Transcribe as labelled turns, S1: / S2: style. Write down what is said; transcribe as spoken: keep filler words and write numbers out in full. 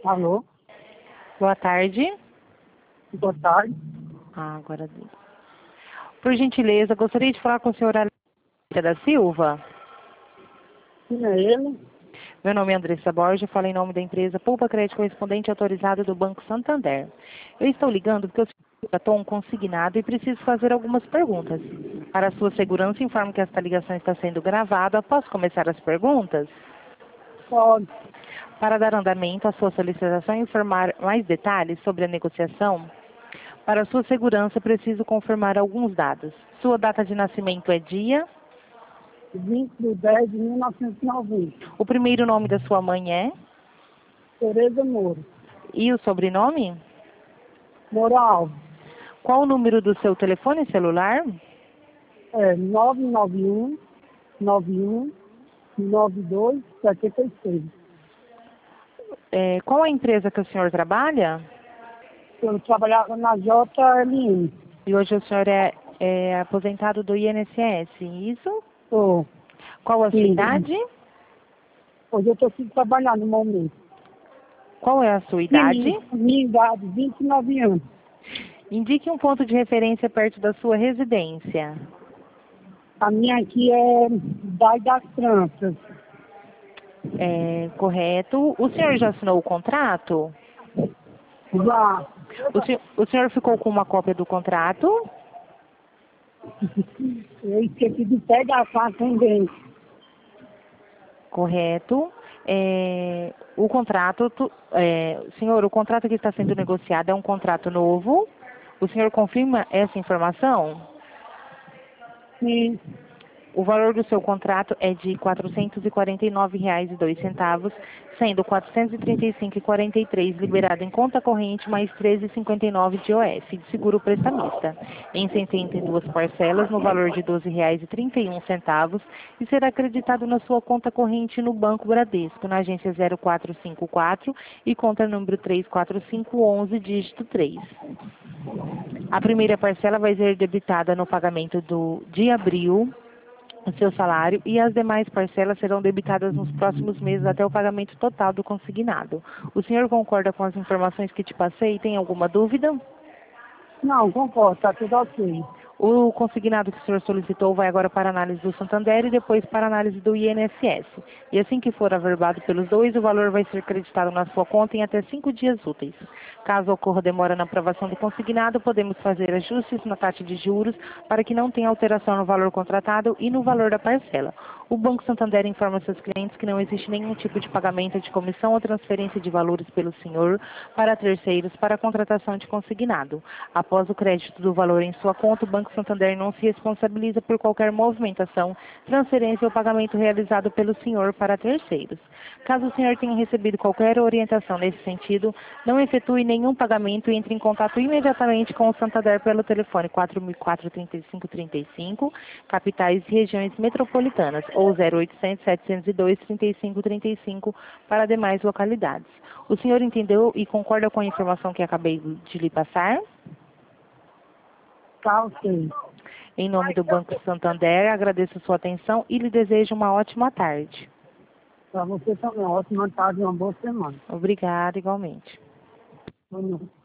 S1: Alô?
S2: Boa tarde.
S1: Boa tarde.
S2: Ah, agora. Por gentileza, gostaria de falar com o senhor Alexandre da Silva.
S1: Quem é ele?
S2: Meu nome é Andressa Borges, falo em nome da empresa Poupa Crédito Correspondente Autorizado do Banco Santander. Eu estou ligando porque o senhor contratou um consignado e preciso fazer algumas perguntas. Para a sua segurança, informo que esta ligação está sendo gravada. Posso começar as perguntas?
S1: Pode.
S2: Para dar andamento à sua solicitação e informar mais detalhes sobre a negociação, para a sua segurança, preciso confirmar alguns dados. Sua data de nascimento é dia?
S1: vinte de dez de mil novecentos e noventa.
S2: O primeiro nome da sua mãe é?
S1: Tereza Moura.
S2: E o sobrenome?
S1: Moura Alves.
S2: Qual o número do seu telefone celular?
S1: É nove nove um, nove um, nove dois, sete seis.
S2: É, qual a empresa que o senhor trabalha?
S1: Eu trabalhava na J L M.
S2: E hoje o senhor é, é aposentado do I N S S, isso?
S1: Tô.
S2: Qual a sua
S1: Sim.
S2: idade?
S1: Hoje eu estou sem trabalhar no momento.
S2: Qual é a sua idade?
S1: Sim, minha idade, vinte e nove anos.
S2: Indique um ponto de referência perto da sua residência.
S1: A minha aqui é Idade das Tranças.
S2: É, correto. O senhor já assinou o contrato?
S1: Já.
S2: O senhor, o senhor ficou com uma cópia do contrato?
S1: Eu esqueci de pegar a atendente.
S2: Correto. É, o contrato, tu, é, senhor, o contrato que está sendo negociado é um contrato novo. O senhor confirma essa informação?
S1: Sim.
S2: O valor do seu contrato é de quatrocentos e quarenta e nove reais e dois centavos, sendo quatrocentos e trinta e cinco reais e quarenta e três centavos liberado em conta corrente mais treze reais e cinquenta e nove centavos de O F, de seguro prestamista, em setenta e duas parcelas no valor de doze reais e trinta e um centavos e será acreditado na sua conta corrente no Banco Bradesco, na agência zero quatro cinco quatro e conta número três quatro cinco um um, dígito três. A primeira parcela vai ser debitada no pagamento do, de abril, o seu salário, e as demais parcelas serão debitadas nos próximos meses até o pagamento total do consignado. O senhor concorda com as informações que te passei? Tem alguma dúvida?
S1: Não, concordo, tá tudo ok.
S2: O consignado que o senhor solicitou vai agora para análise do Santander e depois para análise do I N S S. E assim que for averbado pelos dois, o valor vai ser creditado na sua conta em até cinco dias úteis. Caso ocorra demora na aprovação do consignado, podemos fazer ajustes na taxa de juros para que não tenha alteração no valor contratado e no valor da parcela. O Banco Santander informa seus clientes que não existe nenhum tipo de pagamento de comissão ou transferência de valores pelo senhor para terceiros para a contratação de consignado. Após o crédito do valor em sua conta, o Banco Santander não se responsabiliza por qualquer movimentação, transferência ou pagamento realizado pelo senhor para terceiros. Caso o senhor tenha recebido qualquer orientação nesse sentido, não efetue nenhum pagamento e entre em contato imediatamente com o Santander pelo telefone quatro mil e quatro, trinta e cinco, trinta e cinco, capitais e regiões metropolitanas, ou zero oitocentos, setecentos e dois, trinta e cinco, trinta e cinco para demais localidades. O senhor entendeu e concorda com a informação que acabei de lhe passar?
S1: Tá ok.
S2: Em nome do Banco Santander, agradeço a sua atenção e lhe desejo uma ótima tarde.
S1: Para você também, ótima tarde e uma boa semana.
S2: Obrigada, igualmente.
S1: Boa noite.